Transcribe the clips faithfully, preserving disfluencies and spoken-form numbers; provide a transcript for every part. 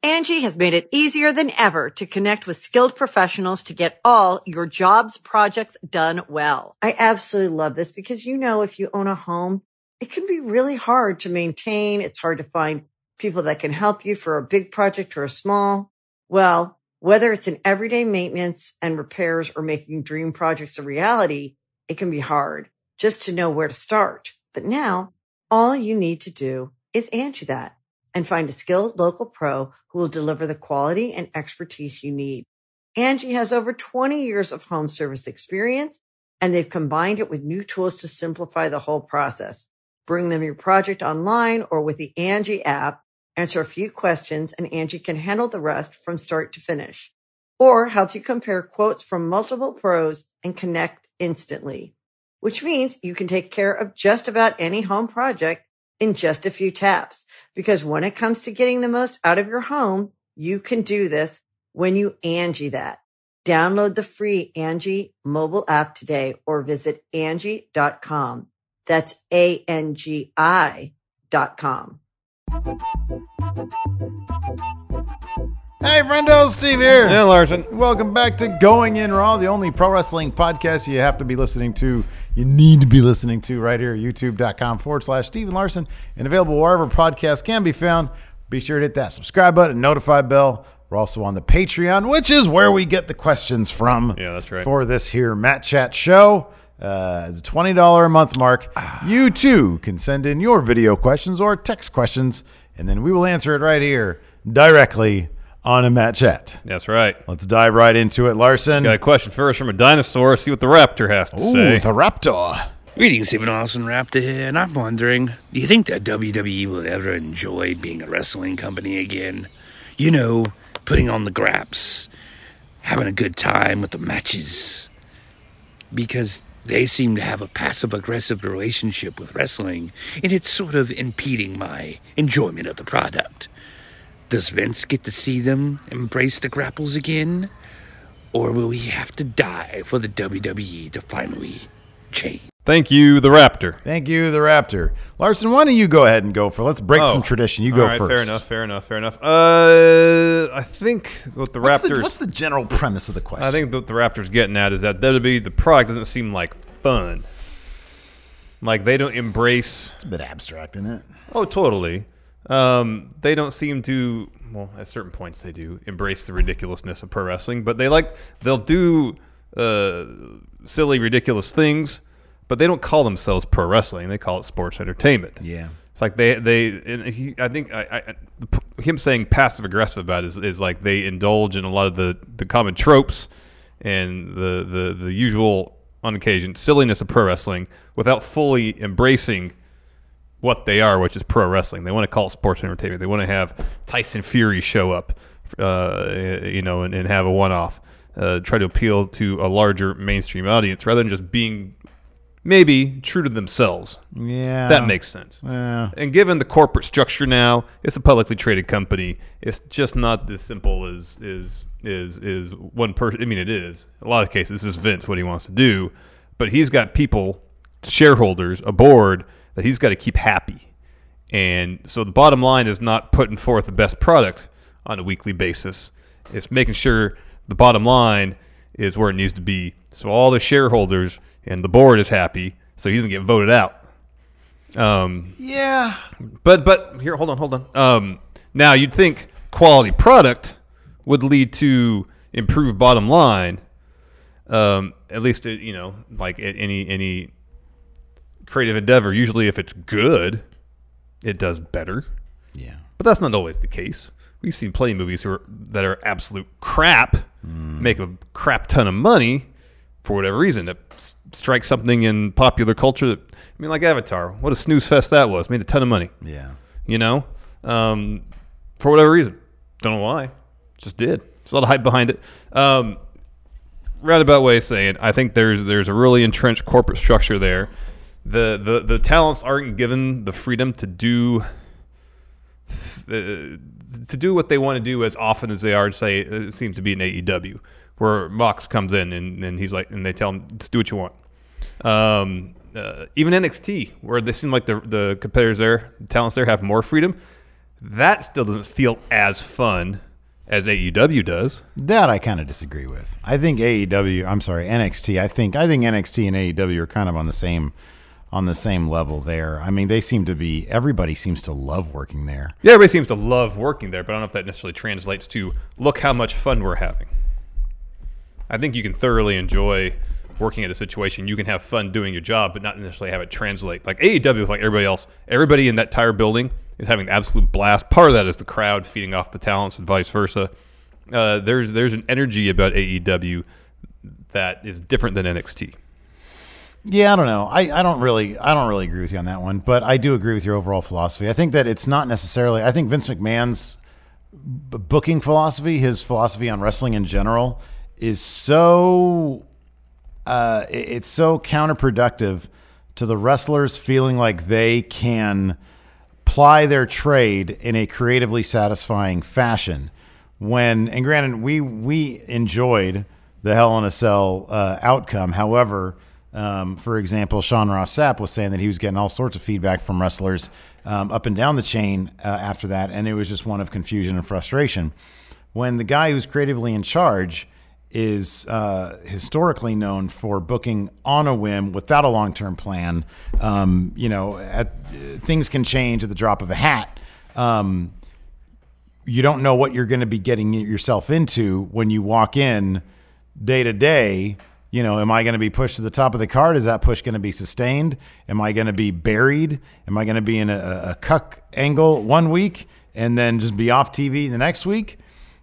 Angie has made it easier than ever to connect with skilled professionals to get all your jobs projects done well. I absolutely love this because, you know, if you own a home, it can be really hard to maintain. It's hard to find people that can help you for a big project or a small. Well, whether it's in everyday maintenance and repairs or making dream projects a reality, it can be hard just to know where to start. But now all you need to do is Angie that and find a skilled local pro who will deliver the quality and expertise you need. Angie has over twenty years of home service experience, and they've combined it with new tools to simplify the whole process. Bring them your project online or with the Angie app, answer a few questions, and Angie can handle the rest from start to finish. Or help you compare quotes from multiple pros and connect instantly, which means you can take care of just about any home project in just a few taps. Because when it comes to getting the most out of your home, you can do this when you Angie that. Download the free Angie mobile app today or visit Angie dot com. That's A N G I dot com. Hey, friendo, Steve here. Yeah, Larson. Welcome back to Going In Raw, the only pro wrestling podcast you have to be listening to. You need to be listening to right here, youtube.com forward slash Steven Larson, and available wherever podcasts can be found. Be sure to hit that subscribe button, notify bell. We're also on the Patreon, which is where we get the questions from. Yeah, that's right. For this here Matt Chat show. Uh, the twenty dollars a month mark. You too can send in your video questions or text questions, and then we will answer it right here directly on a Matt Chat. That's right. Let's dive right into it, Larson. Got a question first from a dinosaur. See what the raptor has to Ooh, say. the raptor. Greetings, Stephen Austin Raptor here, and I'm wondering, do you think that W W E will ever enjoy being a wrestling company again? You know, putting on the graps, having a good time with the matches. Because they seem to have a passive-aggressive relationship with wrestling, and it's sort of impeding my enjoyment of the product. Does Vince get to see them embrace the grapples again? Or will we have to die for the W W E to finally change? Thank you, the raptor. Thank you, the raptor. Larson, why don't you go ahead and go for Let's break oh, from tradition. You all go right, first. Fair enough, fair enough, fair enough. Uh, I think what the what's Raptors... The, what's the general premise of the question? I think what the Raptors getting at is that W W E, the product doesn't seem like fun. Like, they don't embrace... It's a bit abstract, isn't it? Oh, totally. Um, they don't seem to, well, at certain points they do, embrace the ridiculousness of pro wrestling, but they like, they'll do uh, silly, ridiculous things, but they don't call themselves pro wrestling. They call it sports entertainment. Yeah. It's like they, they and he, I think I, I, him saying passive-aggressive about it is, is like they indulge in a lot of the, the common tropes and the, the, the usual, on occasion, silliness of pro wrestling without fully embracing what they are, which is pro wrestling. They want to call it sports entertainment. They want to have Tyson Fury show up, uh, you know, and, and have a one-off, uh, try to appeal to a larger mainstream audience rather than just being maybe true to themselves. Yeah. That makes sense. Yeah. And given the corporate structure now, it's a publicly traded company. It's just not as simple as is is is one person. I mean, it is. In a lot of cases, this is Vince, what he wants to do. But he's got people, shareholders, a board that he's got to keep happy. And so the bottom line is not putting forth the best product on a weekly basis. It's making sure the bottom line is where it needs to be. So all the shareholders and the board is happy, so he doesn't get voted out. Um, yeah. But but here, hold on, hold on. Um, now you'd think quality product would lead to improved bottom line. Um, at least it, you know, like any any creative endeavor. Usually, if it's good, it does better. Yeah. But that's not always the case. We've seen plenty of movies who are, that are absolute crap, mm. make a crap ton of money for whatever reason. That strike something in popular culture that, I mean, like Avatar, what a snooze fest that was. Made a ton of money. Yeah. You know? Um, for whatever reason. Don't know why. Just did. There's a lot of hype behind it. Um, roundabout way of saying, I think there's there's a really entrenched corporate structure there. The the, the talents aren't given the freedom to do uh, to do what they want to do as often as they are, say, it seems to be in A E W, where Mox comes in and, and he's like, and they tell him, just do what you want. Um, uh, even N X T, where they seem like the the competitors there, the talents there have more freedom. That still doesn't feel as fun as A E W does. That I kind of disagree with. I think A E W, I'm sorry, N X T. I think I think N X T and A E W are kind of on the same on the same level there. I mean, they seem to be, everybody seems to love working there. Yeah, everybody seems to love working there, but I don't know if that necessarily translates to look how much fun we're having. I think you can thoroughly enjoy working at a situation. You can have fun doing your job, but not necessarily have it translate. Like A E W is like everybody else. Everybody in that entire building is having an absolute blast. Part of that is the crowd feeding off the talents and vice versa. Uh, there's there's an energy about A E W that is different than N X T. Yeah, I don't know. I, I don't really I don't really agree with you on that one, but I do agree with your overall philosophy. I think that it's not necessarily. I think Vince McMahon's b- booking philosophy, his philosophy on wrestling in general, is so uh, it- it's so counterproductive to the wrestlers feeling like they can ply their trade in a creatively satisfying fashion. When, and granted, we we enjoyed the Hell in a Cell uh, outcome. However, um, for example, Sean Ross Sapp was saying that he was getting all sorts of feedback from wrestlers um, up and down the chain uh, after that, and it was just one of confusion and frustration. When the guy who's creatively in charge is uh, historically known for booking on a whim without a long-term plan. Um, you know, at, uh, things can change at the drop of a hat. Um, you don't know what you're going to be getting yourself into when you walk in day to day. You know, am I going to be pushed to the top of the card? Is that push going to be sustained? Am I going to be buried? Am I going to be in a, a cuck angle one week and then just be off T V the next week?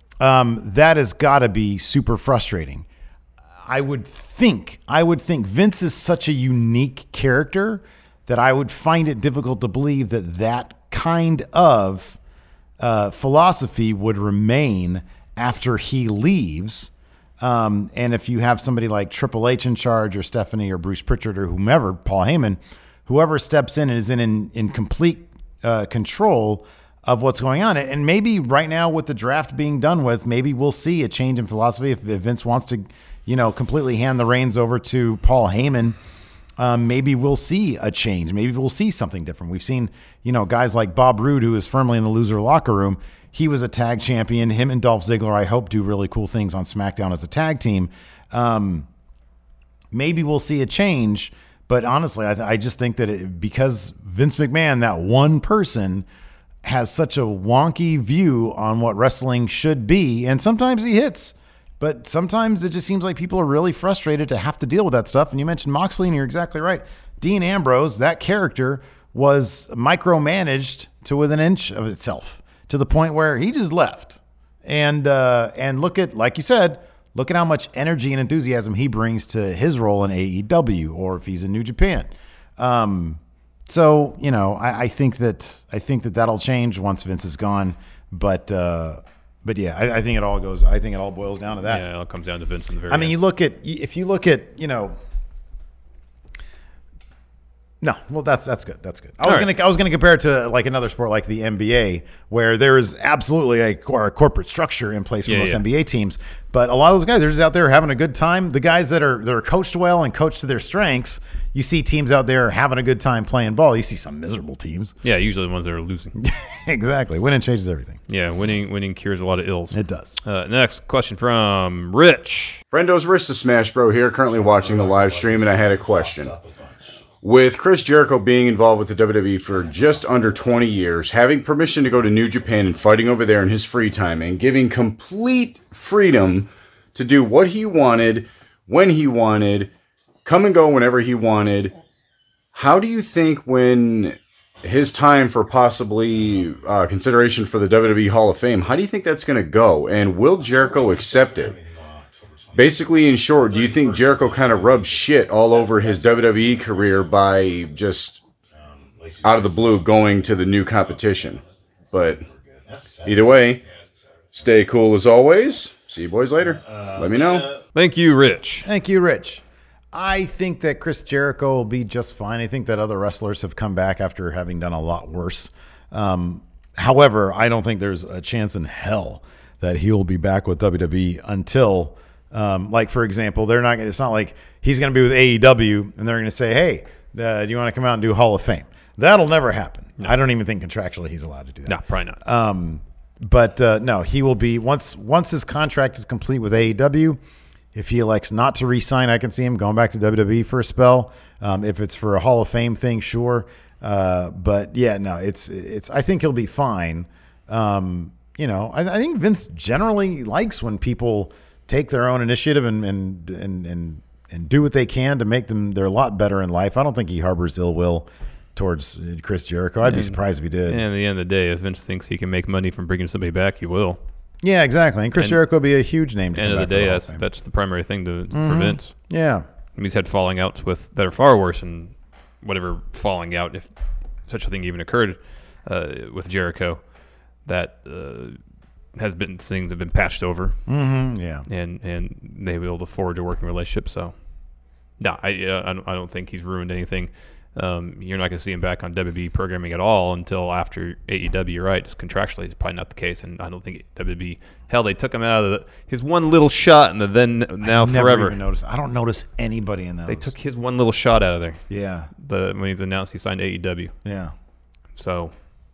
Um, that has got to be super frustrating. I would think, I would think Vince is such a unique character that I would find it difficult to believe that that kind of uh, philosophy would remain after he leaves. Um, and if you have somebody like Triple H in charge, or Stephanie, or Bruce Pritchard, or whomever, Paul Heyman, whoever steps in and is in, in, in complete uh, control of what's going on. And maybe right now with the draft being done with, maybe we'll see a change in philosophy. If, if Vince wants to, you know, completely hand the reins over to Paul Heyman, um, maybe we'll see a change. Maybe we'll see something different. We've seen, you know, guys like Bob Roode, who is firmly in the loser locker room. He was a tag champion. Him and Dolph Ziggler, I hope, do really cool things on SmackDown as a tag team. Um, maybe we'll see a change. But honestly, I, th- I just think that it, because Vince McMahon, that one person, has such a wonky view on what wrestling should be, and sometimes he hits, but sometimes it just seems like people are really frustrated to have to deal with that stuff. And you mentioned Moxley, and you're exactly right. Dean Ambrose, that character, was micromanaged to within an inch of itself, to the point where he just left. And uh, and look at, like you said, look at how much energy and enthusiasm he brings to his role in A E W, or if he's in New Japan. Um, So, you know, I, I think that I think that that'll change once Vince is gone. But uh, but yeah, I, I think it all goes. I think it all boils down to that. Yeah, it all comes down to Vince in the very I mean, end. you look at if you look at you know. No, well, that's that's good. That's good. I was All right. gonna I was gonna compare it to like another sport like the N B A, where there is absolutely a, cor- a corporate structure in place for Yeah, most yeah. N B A teams. But a lot of those guys, they're just out there having a good time. The guys that are that are coached well and coached to their strengths, you see teams out there having a good time playing ball. You see some miserable teams. Yeah, usually the ones that are losing. Exactly. Winning changes everything. Yeah, winning winning cures a lot of ills. It does. Uh, next question from Rich. Friendo's Wrist of Smash Bro here, currently watching the live stream, and I had a question. With Chris Jericho being involved with the W W E for just under twenty years, having permission to go to New Japan and fighting over there in his free time, and giving complete freedom to do what he wanted, when he wanted, come and go whenever he wanted, how do you think when his time for possibly uh, consideration for the W W E Hall of Fame, how do you think that's going to go? And will Jericho accept it? Basically, in short, do you think Jericho kind of rubs shit all over his W W E career by just out of the blue going to the new competition? But either way, stay cool as always. See you boys later. Let me know. Thank you, Rich. Thank you, Rich. I think that Chris Jericho will be just fine. I think that other wrestlers have come back after having done a lot worse. Um, however, I don't think there's a chance in hell that he will be back with W W E until, um, like, for example, they're not. It's not like he's going to be with A E W and they're going to say, "Hey, uh, do you want to come out and do Hall of Fame?" That'll never happen. No. I don't even think contractually he's allowed to do that. No, probably not. Um, but uh, no, he will be once once his contract is complete with A E W. If he elects not to re-sign, I can see him going back to W W E for a spell. Um, if it's for a Hall of Fame thing, sure. Uh, but yeah, no, it's it's. I think he'll be fine. Um, you know, I, I think Vince generally likes when people take their own initiative and and and and and do what they can to make them they're a lot better in life. I don't think he harbors ill will towards Chris Jericho. I'd and, be surprised if he did. And at the end of the day, if Vince thinks he can make money from bringing somebody back, he will. Yeah, exactly. And Chris and Jericho will be a huge name. To end of the day, the that's that's the primary thing to, mm-hmm. for Vince. Yeah, I mean, he's had falling outs with that are far worse, and whatever falling out, if such a thing even occurred uh, with Jericho, that uh, has been things have been patched over. Mm-hmm. Yeah, and and they will look forward to working relationship. So, no, I uh, I, don't, I don't think he's ruined anything. Um, you're not going to see him back on W W E programming at all until after A E W. You're right. Just contractually, it's probably not the case, and I don't think W W E. Hell, they took him out of the, his one little shot, and the then now I never forever. Even noticed. I don't notice anybody in those. They took his one little shot out of there. Yeah. The when he's announced he signed A E W. Yeah. So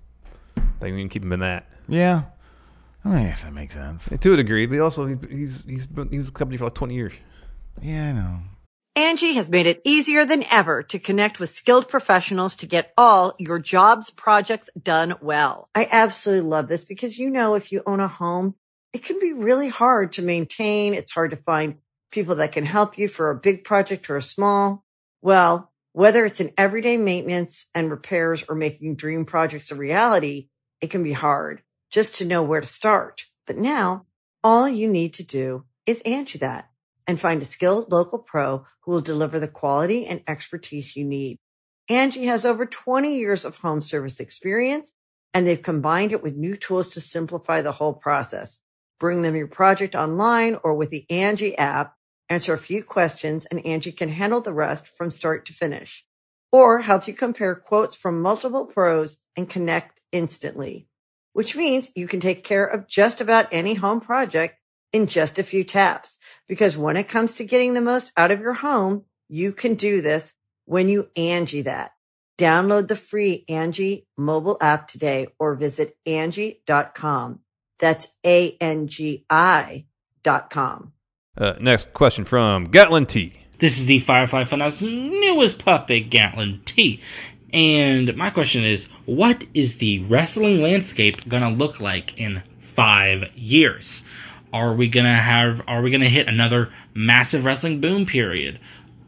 they can keep him in that. Yeah. I mean, I guess that makes sense. To a degree, but also he's he's he's been, he was a company for like twenty years. Yeah, I know. Angie has made it easier than ever to connect with skilled professionals to get all your jobs projects done well. I absolutely love this because, you know, if you own a home, it can be really hard to maintain. It's hard to find people that can help you for a big project or a small. Well, whether it's in everyday maintenance and repairs or making dream projects a reality, it can be hard just to know where to start. But now all you need to do is Angie that and find a skilled local pro who will deliver the quality and expertise you need. Angie has over twenty years of home service experience, and they've combined it with new tools to simplify the whole process. Bring them your project online or with the Angie app, answer a few questions, and Angie can handle the rest from start to finish. Or help you compare quotes from multiple pros and connect instantly, which means you can take care of just about any home project in just a few taps. Because when it comes to getting the most out of your home, you can do this when you Angie that. Download the free Angie mobile app today or visit Angie dot com. That's A N G I dot com. Uh, next question from Gatlin T. This is the Firefly Funhouse newest puppet, Gatlin T. And my question is, what is the wrestling landscape going to look like in five years? Are we gonna have? Are we gonna hit another massive wrestling boom period?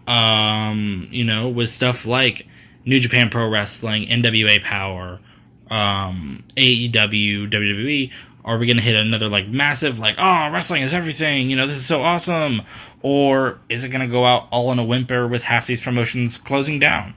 Um, you know, with stuff like New Japan Pro Wrestling, N W A Power, um, A E W, W W E. Are we gonna hit another like massive like oh wrestling is everything? You know, this is so awesome. Or is it gonna go out all in a whimper with half these promotions closing down?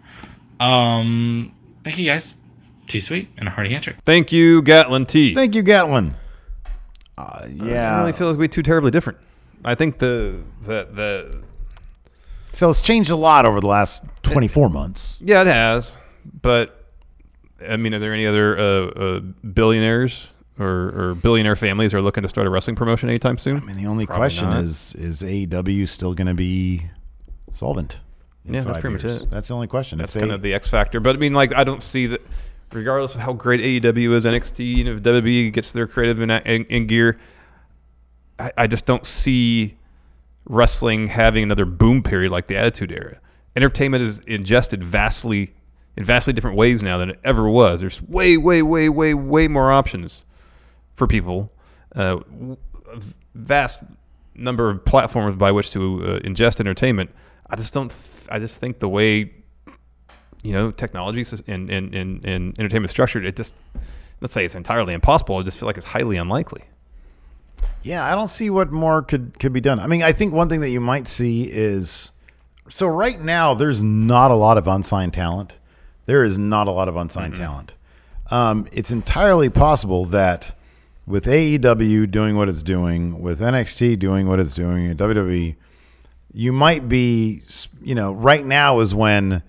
Um, thank you guys. Too sweet and a hearty handshake. Thank you, Gatlin T. Thank you, Gatlin. Uh, yeah, I don't really feel like we're too terribly different. I think the the the so it's changed a lot over the last twenty-four months. Yeah, it has. But I mean, are there any other uh, uh, billionaires or, or billionaire families are looking to start a wrestling promotion anytime soon? I mean, the only Probably question not. is: is A E W still going to be solvent? in Yeah, that's five pretty years? much it. That's the only question. That's If they, kind of the X factor. But I mean, like, I don't see that. Regardless of how great A E W is, N X T, you know, if W W E gets their creative in, in, in gear, I, I just don't see wrestling having another boom period like the Attitude Era. Entertainment is ingested vastly in vastly different ways now than it ever was. There's way, way, way, way, way more options for people. Uh, a vast number of platforms by which to uh, ingest entertainment. I just don't. Th- I just think the way, you know, technology and, and, and, and entertainment structured, it just, let's say it's entirely impossible. I just feel like it's highly unlikely. Yeah, I don't see what more could, could be done. I mean, I think one thing that you might see is, so right now there's not a lot of unsigned talent. There is not a lot of unsigned mm-hmm. talent. Um, it's entirely possible that with A E W doing what it's doing, with N X T doing what it's doing, and W W E, you might be, you know, right now is when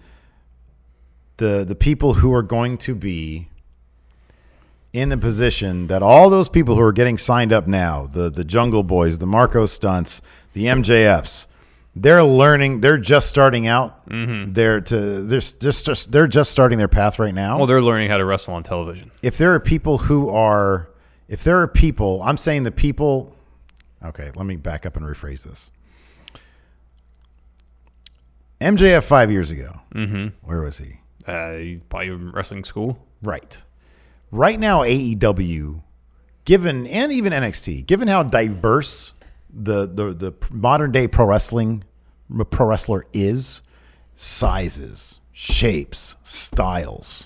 the the people who are going to be in the position that all those people who are getting signed up now, the the Jungle Boys, the Marco Stunts, the M J Fs, they're learning. They're just starting out. Mm-hmm. They're to they're just, just they're just starting their path right now. Well, they're learning how to wrestle on television. If there are people who are, if there are people, I'm saying the people. Okay, let me back up and rephrase this. M J F five years ago. Mm-hmm. Where was he? Uh, he's probably in wrestling school. Right. Right now, A E W, given and even N X T, given how diverse the the, the modern day pro wrestling pro wrestler is, sizes, shapes, styles,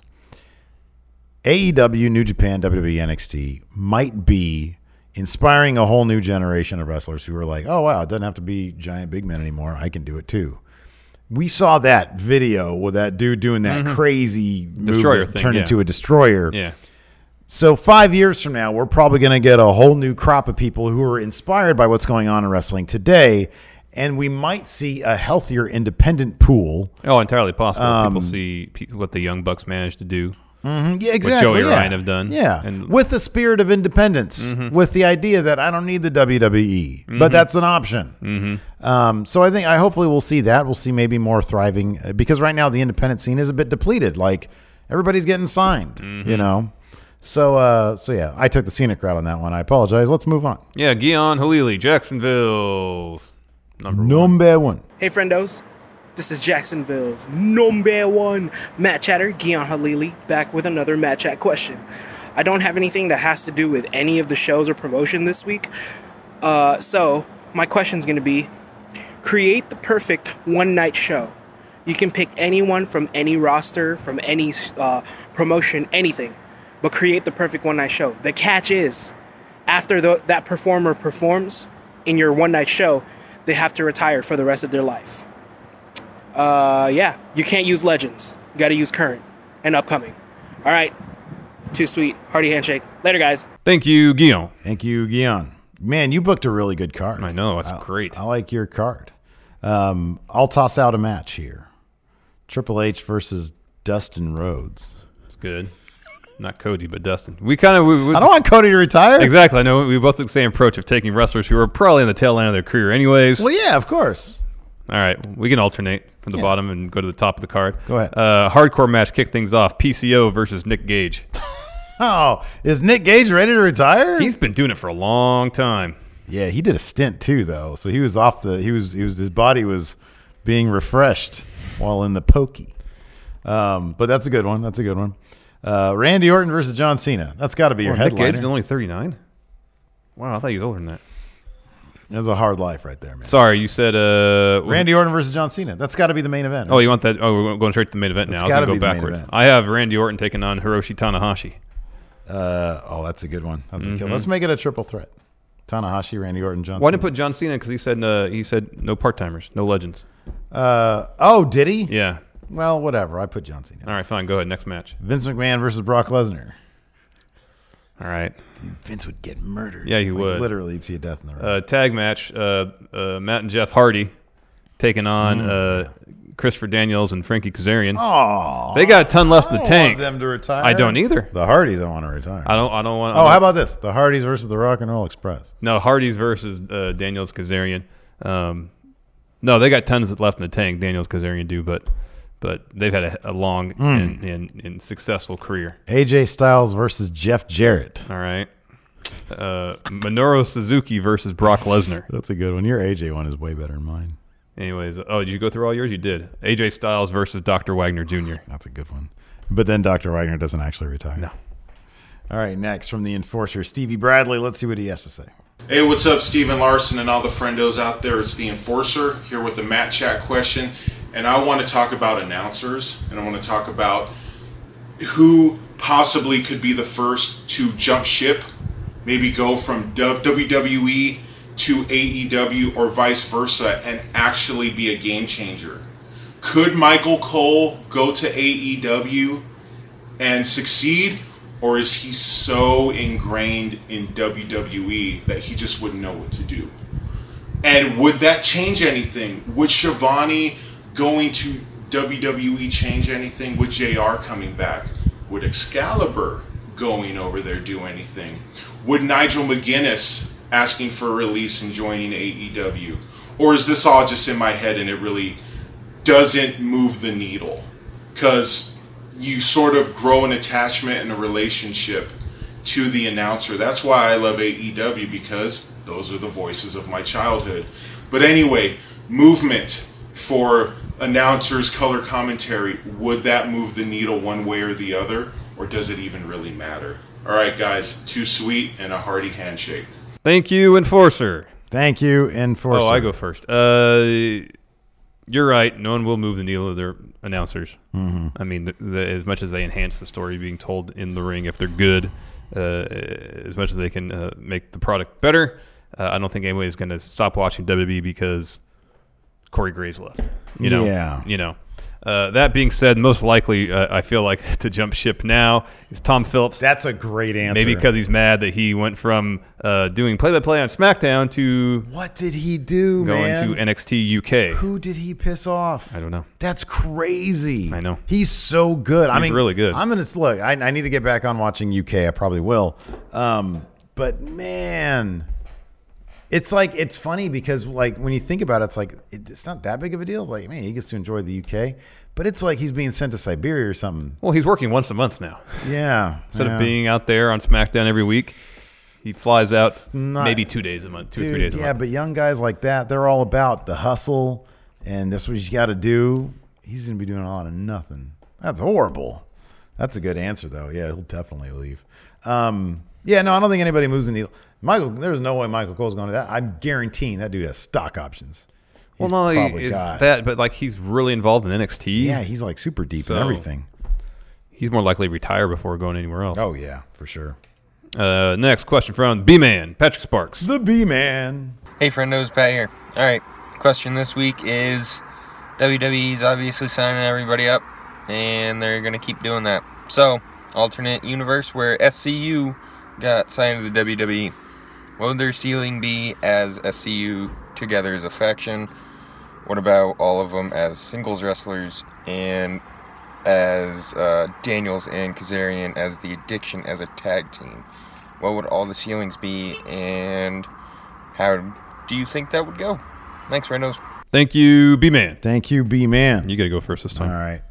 A E W, New Japan, W W E, N X T might be inspiring a whole new generation of wrestlers who are like, oh wow, it doesn't have to be giant big men anymore. I can do it too. We saw that video with that dude doing that mm-hmm. crazy destroyer move that thing, turned yeah. into a destroyer. Yeah. So five years from now, we're probably going to get a whole new crop of people who are inspired by what's going on in wrestling today, and we might see a healthier independent pool. Oh, entirely possible. Um, people see pe- what the Young Bucks managed to do. Mm-hmm, yeah, exactly. What Joey yeah. Ryan have done. Yeah, and, with the spirit of independence, mm-hmm. with the idea that I don't need the W W E, mm-hmm. but that's an option. Mm-hmm. Um, so I think I hopefully we'll see that. We'll see maybe more thriving because right now the independent scene is a bit depleted. Like everybody's getting signed, mm-hmm. you know. So, uh, so yeah, I took the scenic route on that one. I apologize. Let's move on. Yeah, Guion Halili, Jacksonville's number one. Number one. Hey, friendos. This is Jacksonville's number one Matt Chatter, Guion Halili, back with another Matt Chat question. I don't have anything that has to do with any of the shows or promotion this week. Uh, so, my question's going to be, create the perfect one-night show. You can pick anyone from any roster, from any uh, promotion, anything. But create the perfect one-night show. The catch is, after the, that performer performs in your one-night show, they have to retire for the rest of their life. Uh, yeah, you can't use legends. You got to use current and upcoming. All right, too sweet. Hearty handshake. Later, guys. Thank you, Guion. Thank you, Guion. Man, you booked a really good card. I know, that's I, great. I like your card. Um, I'll toss out a match here. Triple H versus Dustin Rhodes. It's good. Not Cody, but Dustin. We kind of. We, we, I don't want Cody to retire. Exactly. I know we both took the same approach of taking wrestlers who are probably in the tail end of their career, anyways. Well, yeah, of course. All right, we can alternate from the yeah. bottom and go to the top of the card. Go ahead. Uh, hardcore match, kick things off. P C O versus Nick Gage. Oh, is Nick Gage ready to retire? He's been doing it for a long time. Yeah, he did a stint too, though. So he was off the. He was. He was. His body was being refreshed while in the pokey. Um, but that's a good one. That's a good one. Uh, Randy Orton versus John Cena. That's got to be your oh, Nick headliner. Gage is only thirty-nine. Wow, I thought he was older than that. That's a hard life right there, man. Sorry, you said uh, Randy Orton versus John Cena. That's got to be the main event. Oh, you want that? Oh, we're going straight to the main event That's now. I was gotta going to go be the main backwards. event. I have Randy Orton taking on Hiroshi Tanahashi. Uh, oh, that's a good one. That's mm-hmm. a kill. Let's make it a triple threat. Tanahashi, Randy Orton, John Why Cena. didn't put John Cena? Because he said uh, he said no part timers, no legends. Uh, oh, did he? Yeah. Well, whatever. I put John Cena. All right, fine. Go ahead. Next match. Vince McMahon versus Brock Lesnar. All right. Dude, Vince would get murdered. Yeah, he like, would. Literally, you'd see a death in the ring. Uh, tag match. Uh, uh, Matt and Jeff Hardy taking on mm. uh, Christopher Daniels and Frankie Kazarian. Oh, they got a ton left in the I don't tank. Want them to retire. I don't either. The Hardys don't want to retire. I don't. I don't want. Oh, I'm how about this? The Hardys versus the Rock and Roll Express. No, Hardys versus uh, Daniels Kazarian. Um, no, they got tons left in the tank. Daniels Kazarian do, but but they've had a, a long mm. and, and, and successful career. A J Styles versus Jeff Jarrett. All right. Uh, Minoru Suzuki versus Brock Lesnar. That's a good one. Your A J one is way better than mine. Anyways, oh, did you go through all yours? You did. A J Styles versus Doctor Wagner Junior That's a good one. But then Doctor Wagner doesn't actually retire. No. All right, next from the Enforcer, Stevie Bradley. Let's see what he has to say. Hey, what's up, Steven Larson and all the friendos out there? It's the Enforcer here with the Matt Chat question. And I want to talk about announcers, and I want to talk about who possibly could be the first to jump ship, maybe go from W W E to A E W or vice versa and actually be a game changer. Could Michael Cole go to A E W and succeed, or is he so ingrained in W W E that he just wouldn't know what to do? And would that change anything? Would Shivani going to W W E change anything? Would J R coming back? Would Excalibur going over there do anything? Would Nigel McGuinness asking for a release and joining A E W? Or is this all just in my head and it really doesn't move the needle? Because you sort of grow an attachment and a relationship to the announcer. That's why I love A E W, because those are the voices of my childhood. But anyway, movement for announcers, color commentary, would that move the needle one way or the other? Or does it even really matter? All right, guys, too sweet and a hearty handshake. Thank you, Enforcer. Thank you, Enforcer. Oh, I go first. Uh, you're right. No one will move the needle of their announcers. Mm-hmm. I mean, the, the, as much as they enhance the story being told in the ring, if they're good, uh, as much as they can uh, make the product better, uh, I don't think anybody is going to stop watching W W E because Corey Graves left. You know, yeah. You know. Uh, that being said, most likely, uh, I feel like to jump ship now is Tom Phillips. That's a great answer. Maybe because he's mad that he went from uh, doing play-by-play on SmackDown to what did he do, going man? to N X T U K. Who did he piss off? I don't know. That's crazy. I know. He's so good. He's I mean, really good. I'm gonna look. I, I need to get back on watching U K. I probably will. Um, but man, it's like it's funny because like when you think about it, it's like it, it's not that big of a deal. It's like, man, he gets to enjoy the U K. But it's like he's being sent to Siberia or something. Well, he's working once a month now. Yeah. Instead yeah. of being out there on SmackDown every week, he flies out not, maybe two days a month, two dude, or three days a yeah, month. Yeah, but young guys like that, they're all about the hustle, and that's what you got to do. He's going to be doing a lot of nothing. That's horrible. That's a good answer, though. Yeah, he'll definitely leave. Um, yeah, no, I don't think anybody moves the needle. Michael, there's no way Michael Cole's going to that. I'm guaranteeing that dude has stock options. Well, not only is that, but like he's really involved in N X T. Yeah, he's like super deep so in everything. He's more likely to retire before going anywhere else. Oh, yeah, for sure. Uh, next question from B-Man, Patrick Sparks. The B-Man. Hey, friendos, Pat here. All right, question this week is W W E's obviously signing everybody up, and they're going to keep doing that. So, alternate universe where S C U got signed to the W W E. What would their ceiling be as S C U together as a faction? What about all of them as singles wrestlers and as uh, Daniels and Kazarian as the Addiction as a tag team? What would all the ceilings be, and how do you think that would go? Thanks, Randos. Thank you, B-Man. Thank you, B-Man. You got to go first this time. All right.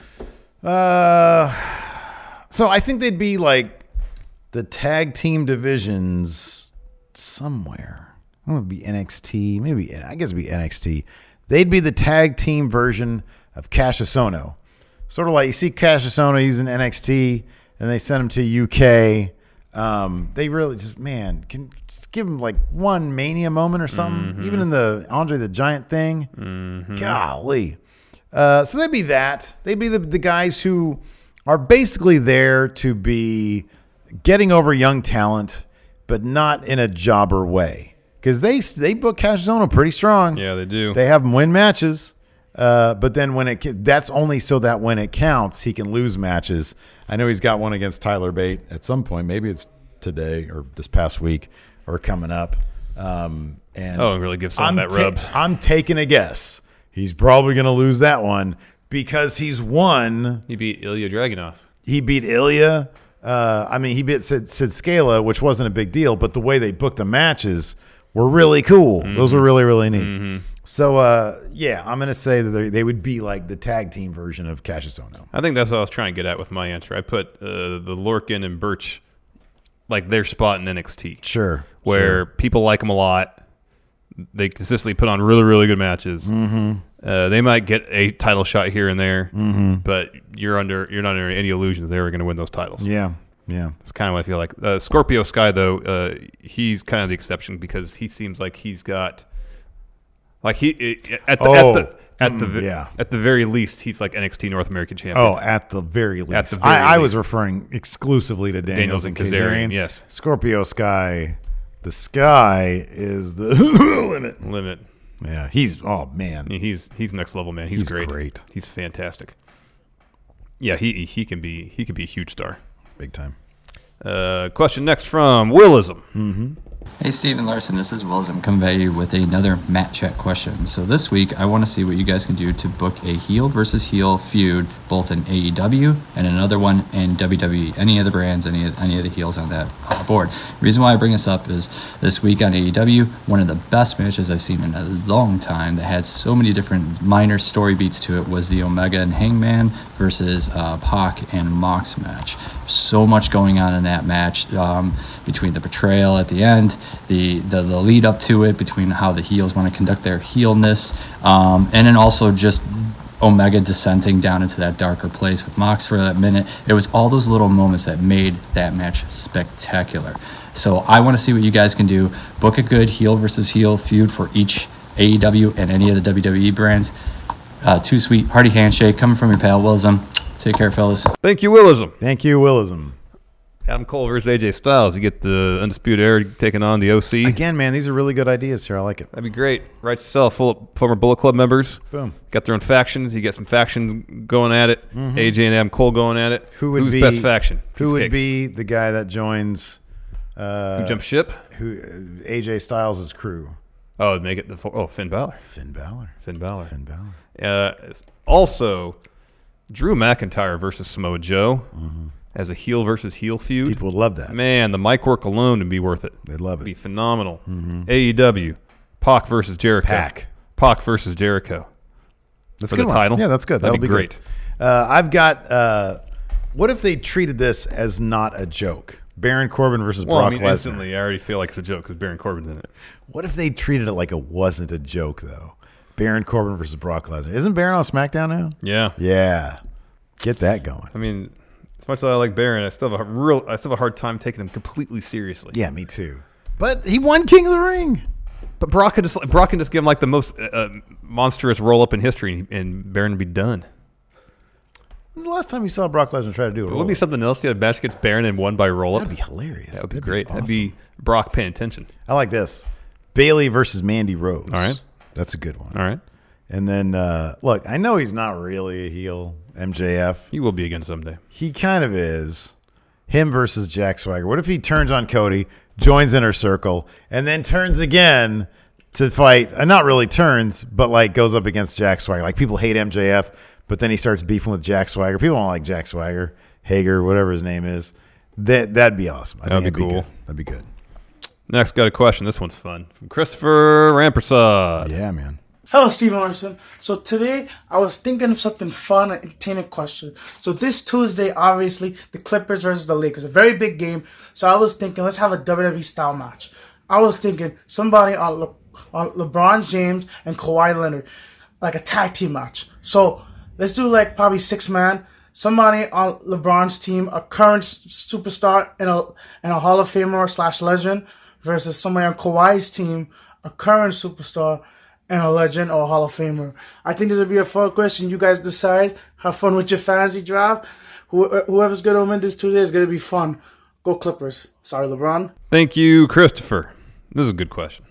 Uh, so I think they'd be like the tag team divisions somewhere. It would be N X T, maybe I guess it'd be N X T. They'd be the tag team version of Cassius Ohno. Sort of like you see Cassius Ohno using N X T, and they send him to U K. Um, they really just man can just give him like one Mania moment or something. Mm-hmm. Even in the Andre the Giant thing, mm-hmm. golly. Uh, so they'd be that. They'd be the the guys who are basically there to be getting over young talent, but not in a jobber way. Because they they book Cassius Ohno pretty strong. Yeah, they do. They have him win matches, uh, but then when it that's only so that when it counts, he can lose matches. I know he's got one against Tyler Bate at some point. Maybe it's today or this past week or coming up. Um, and oh, really give someone I'm that rub. Ta- I'm taking a guess. He's probably going to lose that one because he's won. He beat Ilya Dragunov. He beat Ilya. Uh, I mean, he beat Sid, Sid Scala, which wasn't a big deal, but the way they booked the matches were really cool. Mm-hmm. Those were really, really neat. Mm-hmm. So, uh, yeah, I'm going to say that they, they would be like the tag team version of Cassius Ohno. I think that's what I was trying to get at with my answer. I put uh, the Lorcan and Birch, like their spot in N X T. Sure. Where sure. people like them a lot. They consistently put on really, really good matches. Mm-hmm. Uh, they might get a title shot here and there, mm-hmm. but you're under you're not under any illusions they were going to win those titles. Yeah, yeah. That's kind of what I feel like. Uh, Scorpio Sky, though, uh, he's kind of the exception because he seems like he's got, like he at the oh, at the at the, mm, yeah. at the very least he's like N X T North American champion. Oh, at the very least. At the very I, I was least. referring exclusively to Daniels, Daniels and and Kazarian. Kazarian. Yes, Scorpio Sky. The sky is the limit. Limit. Yeah, he's oh man, he's he's next level, man. He's, he's great. great. He's fantastic. Yeah, he he can be he can be a huge star, big time. Uh, question next from Willism. Mm-hmm. Hey, Steven Larson, this is Wills. I'm coming at you with another Matt Chat question. So this week, I want to see what you guys can do to book a heel versus heel feud, both in A E W and another one in W W E. Any of the brands, any of, any of the heels on that uh, board. The reason why I bring this up is this week on A E W, one of the best matches I've seen in a long time that had so many different minor story beats to it was the Omega and Hangman versus uh, Pac and Mox match. So much going on in that match, um, between the betrayal at the end, the, the the lead up to it, between how the heels want to conduct their heelness, um, and then also just Omega descending down into that darker place with Mox for that minute. It was all those little moments that made that match spectacular. So I want to see what you guys can do. Book a good heel versus heel feud for each A E W and any of the W W E brands. Uh, too sweet, hearty handshake coming from your pal Willism. Take care, fellas. Thank you, Willism. Thank you, Willism. Adam Cole versus A J Styles. You get the Undisputed Era taking on the O C. Again, man, these are really good ideas here. I like it. That'd be great. Right to sell, full of former Bullet Club members. Boom. Got their own factions. You get some factions going at it. Mm-hmm. A J and Adam Cole going at it. Who would Who's be best faction? Who Piece would cake. be the guy that joins? Uh, Who jumps ship? Who A J Styles' crew? Oh, make it the oh Finn Balor. Finn Balor. Finn Balor. Finn Balor. Uh, also, Drew McIntyre versus Samoa Joe Mm-hmm. as a heel versus heel feud. People would love that. Man, the mic work alone would be worth it. They'd love It'd be it. phenomenal. Mm-hmm. A E W, Pac versus Jericho. Pac. Pac versus Jericho. That's for a good the one. title. Yeah, that's good. That'd That'll be, be great. Good. Uh, I've got. Uh, what if they treated this as not a joke? Baron Corbin versus Well, Brock I mean, Lesnar. instantly, I already feel like it's a joke because Baron Corbin's in it. What if they treated it like it wasn't a joke, though? Baron Corbin versus Brock Lesnar. Isn't Baron on SmackDown now? Yeah. Yeah. Get that going. I mean, as much as I like Baron, I still have a real, I still have a hard time taking him completely seriously. Yeah, me too. But he won King of the Ring. But Brock could just, Brock can just give him like the most uh, monstrous roll up in history, and, and Baron would be done. When's the last time you saw Brock Lesnar try to do it? It would be something else. He had a match against Baron and won by roll up. That'd be hilarious. That would be That'd be great. awesome. That'd be Brock paying attention. I like this. Bailey versus Mandy Rose. All right. That's a good one. All right. And then, uh, look, I know he's not really a heel, M J F. He will be again someday. He kind of is. Him versus Jack Swagger. What if he turns on Cody, joins Inner Circle, and then turns again to fight? Uh, not really turns, but like goes up against Jack Swagger. Like people hate M J F, but then he starts beefing with Jack Swagger. People don't like Jack Swagger, Hager, whatever his name is. That that'd be awesome. I That'd think be that'd cool. Be good. That'd be good. Next, got a question. This one's fun. From Christopher Rampersad. Yeah, man. Hello, Steven Larson. So today I was thinking of something fun and entertaining question. So this Tuesday, obviously, the Clippers versus the Lakers, a very big game. So I was thinking, let's have a W W E style match. I was thinking somebody on, Le- on LeBron James and Kawhi Leonard, like a tag team match. So let's do like probably six man. Somebody on LeBron's team, a current superstar and a and a Hall of Famer slash legend, versus somebody on Kawhi's team, a current superstar and a legend or a Hall of Famer. I think this would be a fun question. You guys decide. Have fun with your fantasy draft. Who, whoever's going to win this Tuesday is going to be fun. Go Clippers. Sorry, LeBron. Thank you, Christopher. This is a good question.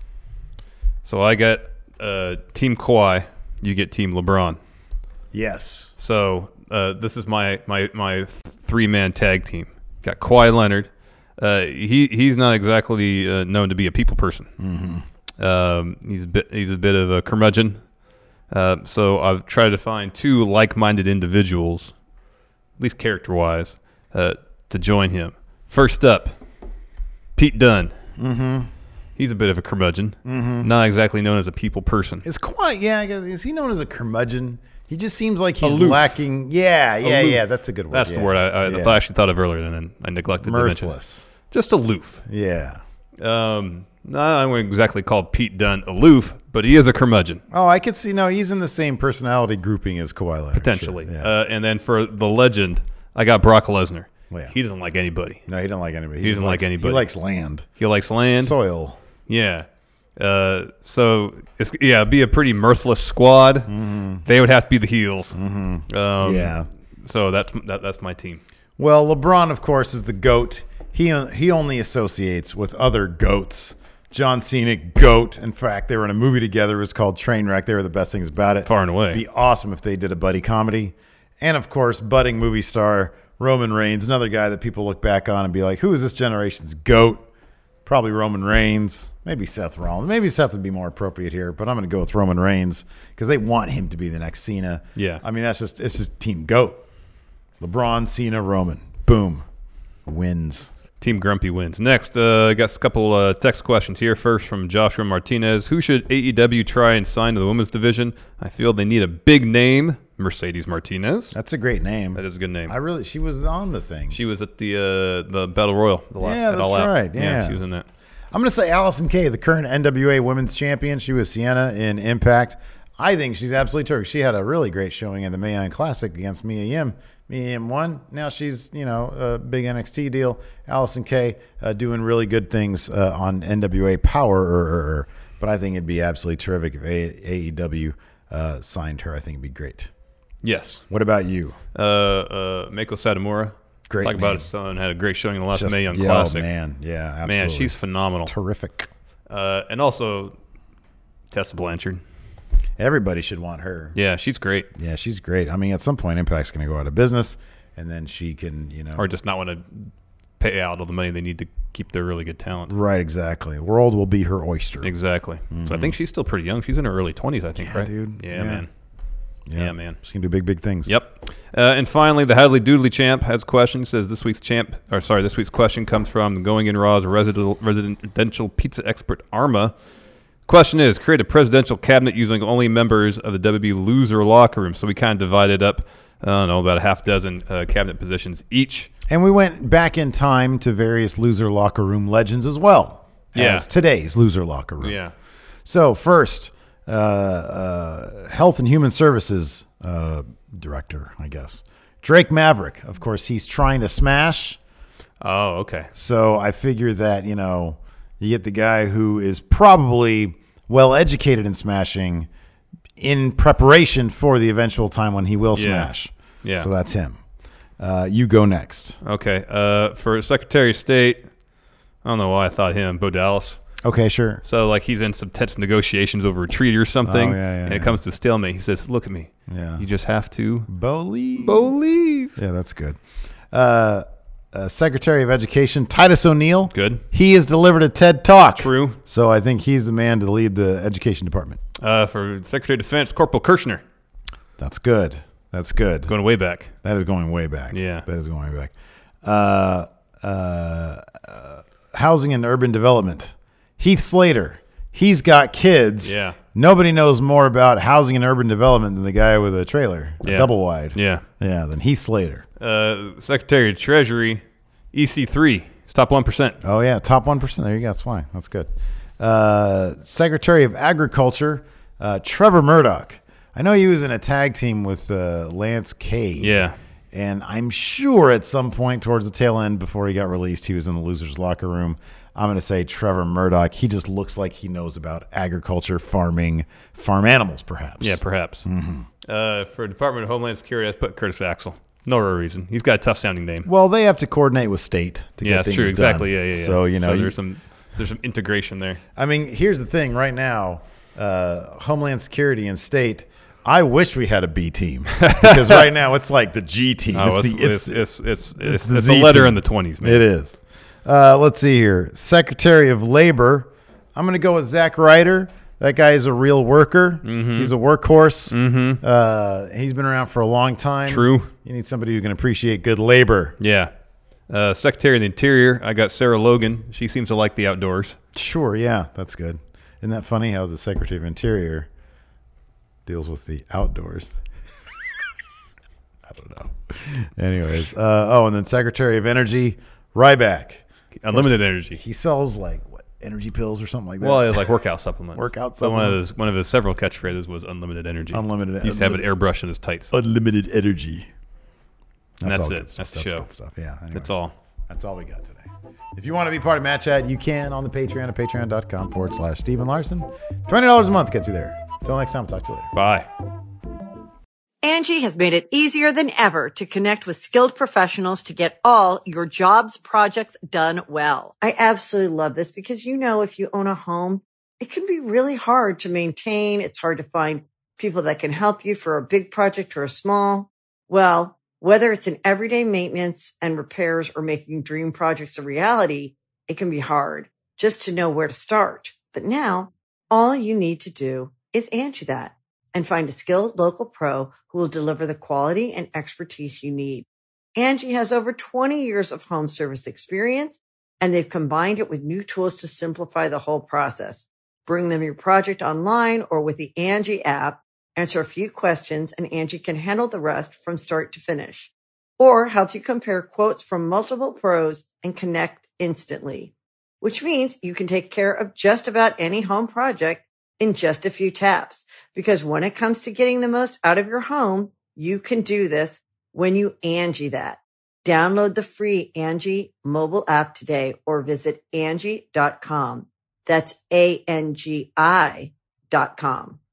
So I got uh, Team Kawhi. You get Team LeBron. Yes. So uh, this is my my my three man tag team. Got Kawhi Leonard. Uh, he he's not exactly uh, known to be a people person. Mm-hmm. Um, he's a bit he's a bit of a curmudgeon. Uh, so I've tried to find two like-minded individuals, at least character-wise, uh, to join him. First up, Pete Dunne. Mm-hmm. He's a bit of a curmudgeon. Mm-hmm. Not exactly known as a people person. Is Kawhi, yeah, I guess, is he known as a curmudgeon? He just seems like he's Aloof. lacking. Yeah, yeah, Aloof. yeah. That's a good word. That's yeah. the word I, I, yeah. I actually thought of earlier, and I neglected to mention. Mirthless. Just aloof. Yeah. Um, no, I wouldn't exactly call Pete Dunne aloof, but he is a curmudgeon. Oh, I could see. No, he's in the same personality grouping as Kawhi Leonard. Potentially. Sure, yeah. Uh, and then for the legend, I got Brock Lesnar. Well, yeah. He doesn't like anybody. No, he doesn't like anybody. He just doesn't like likes- anybody. He likes land. He likes land. Soil. Yeah. Uh, so it's yeah, it'd be a pretty mirthless squad. Mm-hmm. They would have to be the heels. Mm-hmm. Um, Yeah. So that's that, that's my team. Well, LeBron, of course, is the GOAT. He he only associates with other GOATs. John Cena, GOAT. In fact, they were in a movie together. It was called Trainwreck. They were the best things about it. Far and away. It'd be awesome if they did a buddy comedy. And, of course, budding movie star Roman Reigns, another guy that people look back on and be like, who is this generation's GOAT? Probably Roman Reigns, maybe Seth Rollins. Maybe Seth would be more appropriate here, but I'm going to go with Roman Reigns because they want him to be the next Cena. Yeah. I mean, that's just it's just Team GOAT. LeBron, Cena, Roman. Boom. Wins. Team Grumpy wins. Next, uh, I got a couple uh, text questions here. First from Joshua Martinez. Who should A E W try and sign to the women's division? I feel they need a big name. Mercedes Martinez. That's a great name. That is a good name. I really, she was on the thing. She was at the uh, the Battle Royal. The last, Yeah, at that's All Out. right, yeah. She was in that. I'm going to say Allison Kay, the current N W A Women's Champion. She was Sienna in Impact. I think she's absolutely terrific. She had a really great showing in the Mae Young Classic against Mia Yim. Mia Yim won. Now she's, you know, a big N X T deal. Allison Kay uh, doing really good things uh, on N W A Power. Er, er, er. But I think it'd be absolutely terrific if A E W uh, signed her. I think it'd be great. Yes. What about you? Uh, uh, Mako Satomura. Great Talk name. about his son. Had a great showing in the last Just- Mae Young yeah, Classic. Oh, man. Yeah, absolutely. Man, she's phenomenal. Terrific. Uh, and also, Tessa Blanchard. Everybody should want her. Yeah, she's great. Yeah, she's great. I mean, at some point, Impact's going to go out of business, and then she can, you know. Or just not want to pay out all the money they need to keep their really good talent. Right, exactly. World will be her oyster. Exactly. So I think she's still pretty young. She's in her early twenties, I think, Yeah, right? dude. Yeah, Yeah. man. Yeah. Yeah, man. She can do big, big things. Yep. Uh, and finally, the Hadley Doodley champ has a question. Says this week's champ, or sorry, this week's question comes from Going in Raw's resident, residential pizza expert Arma. Question is: create a presidential cabinet using only members of the W W E loser locker room. So we kind of divided up, I don't know, about a half dozen uh, cabinet positions each. And we went back in time to various loser locker room legends as well Yeah. as today's loser locker room. Yeah. So first, uh, uh, Health and Human Services uh, Director, I guess. Drake Maverick. Of course, he's trying to smash. Oh, okay. So I figure that, you know, you get the guy who is probably well-educated in smashing in preparation for the eventual time when he will Yeah. smash. Yeah. So that's him. Uh, you go next. Okay. Uh, for Secretary of State, I don't know why I thought him, Bo Dallas. Okay, sure. So, like, he's in some tense negotiations over a treaty or something, Oh, yeah, yeah, and it yeah. comes to stalemate. He says, look at me. Yeah. You just have to Believe. believe. Yeah, that's good. Uh, uh, Secretary of Education, Titus O'Neil. Good. He has delivered a TED Talk. True. So I think he's the man to lead the education department. Uh, for Secretary of Defense, Corporal Kirshner. That's good. That's good. Going way back. That is going way back. Yeah. That is going way back. Uh, uh, uh, housing and Urban Development, Heath Slater. He's got kids. Yeah. Nobody knows more about housing and urban development than the guy with a trailer, a Yeah. double wide. Yeah. Yeah, than Heath Slater. Uh, Secretary of Treasury, E C three. It's top one percent. Oh, yeah, top one percent. There you go. That's why. That's good. Uh, Secretary of Agriculture, uh, Trevor Murdoch. I know he was in a tag team with uh, Lance Cade. Yeah. And I'm sure at some point towards the tail end before he got released, he was in the loser's locker room. I'm going to say Trevor Murdoch. He just looks like he knows about agriculture, farming, farm animals, perhaps. Yeah, perhaps. Mm-hmm. Uh, for Department of Homeland Security, I put Curtis Axel. No real reason. He's got a tough sounding name. Well, they have to coordinate with state to Yeah, get that's things true. done. Exactly. Yeah, yeah, yeah. So, you know, you- there's some there's some integration there. I mean, here's the thing. Right now, uh, Homeland Security and state, I wish we had a B team because right now it's like the G team. Oh, it's, it's, the, it's, it's, it's, it's, the it's Z a letter team. in the twenties, man. It is. Uh, let's see here. Secretary of Labor. I'm going to go with Zach Ryder. That guy is a real worker. Mm-hmm. He's a workhorse. Mm-hmm. Uh, he's been around for a long time. True. You need somebody who can appreciate good labor. Yeah. Uh, Secretary of the Interior, I got Sarah Logan. She seems to like the outdoors. Sure, yeah, that's good. Isn't that funny how the Secretary of Interior deals with the outdoors? I don't know. Anyways, uh, oh, and then Secretary of Energy, Ryback. Unlimited Energy. He sells like what energy pills or something like that. Well, it was like workout supplements. Workout So one of supplements. his one of his several catchphrases was unlimited energy. Unlimited- He used to have an airbrush in his tights. Unlimited energy. And that's all it. good stuff. That's the show. good stuff. Yeah, anyways. That's all. That's all we got today. If you want to be part of Matt Chat, you can on the Patreon at patreon.com forward slash Stephen Larson. twenty dollars a month gets you there. Until next time, talk to you later. Bye. Angie has made it easier than ever to connect with skilled professionals to get all your jobs projects done well. I absolutely love this because, you know, if you own a home, it can be really hard to maintain. It's hard to find people that can help you for a big project or a small. Well, whether it's in everyday maintenance and repairs or making dream projects a reality, it can be hard. just to know where to start. But now all you need to do is Angie that and find a skilled local pro who will deliver the quality and expertise you need. Angie has over twenty years of home service experience, and they've combined it with new tools to simplify the whole process. Bring them your project online or with the Angie app, answer a few questions, and Angie can handle the rest from start to finish. Or help you compare quotes from multiple pros and connect instantly, which means you can take care of just about any home project in just a few taps. Because when it comes to getting the most out of your home, you can do this when you Angie that. Download the free Angie mobile app today or visit Angie dot com. That's A N G I dot com.